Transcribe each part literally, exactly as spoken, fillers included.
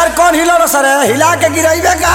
यार कौन हिलो सर हिला के गिराइबे का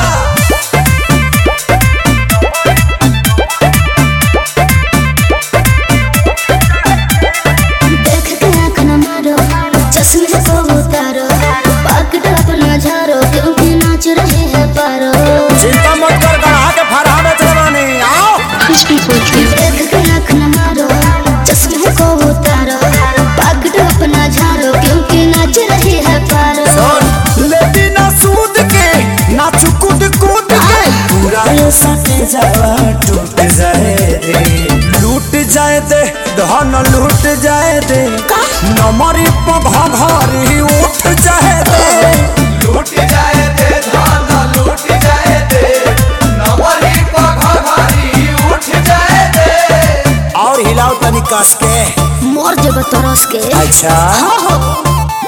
देख के आँख न मारो चश्मे को उतारो पकड़ अपना झारो क्योंकि नाच रहे हैं पारो चिंता मत कर गढ़ा के फरहा में चलवानी आओ देख के आँख न मारो चश्मे को उतारो पकड़ अपना झारो क्योंकि नाच रहे हैं पारो लेती ना सूद के ना चुकुद कूद के पूरा ये सटे जावा टूट जाए दे लूट जाए दे धन लूट जाए दे नमरी पघा घरी उठ जाए दे लूट जाए दे धान लूट जाए दे नवरी पघा घरी उठ जाए दे और हिलाओ तनी कस के मोर जब तरस के अच्छा हाँ हो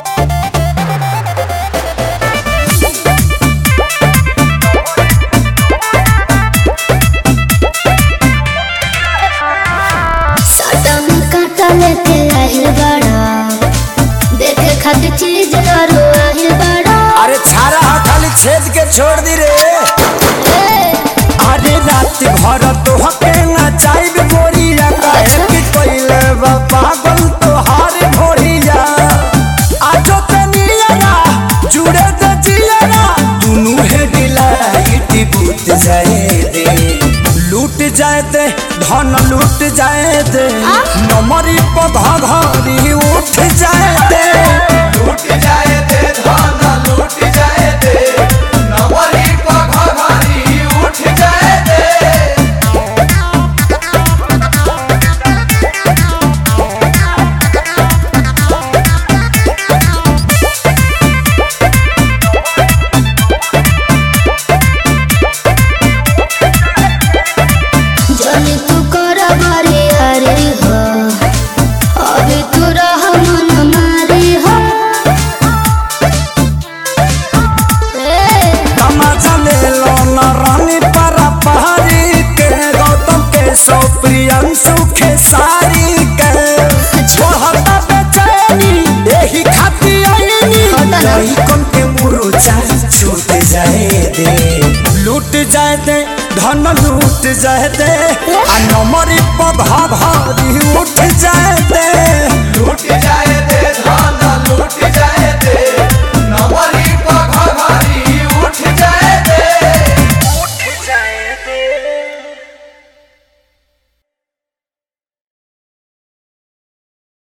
लेके आहिल बड़ा देखे खातिर चीज करो आहिल बड़ा अरे छारा खाली छेद के छोड़ दी रे अरे रात भर तो हके ना चाहिए गोरिया काहे कि कोइले बा पागल तो हार भोरिया आजो तनिया जुड़े दे जिया दुनु है डिलाइट बूत जाए दे लूट जाए दे धन लूट जाए दे नमरी पघा घरी उठ जाए दे लूट जाए दे धान लूट जाए दे नवरी पघा घरी उठ जाए दे जनी तू कर मारे अरे हो अभी तू रह मन मारे हो तमाचा ले लो न रानी परा पहाड़ी के गौतम के सो प्रियंशु के सारी के छोड़ता बेचैनी यही खाती आईनी नहीं कौन के मुरुचा छूट जाए दे लूट जाए दे धन लूट जाए दे आ नमरी पघा भारी उठ जाए दे लूट जाए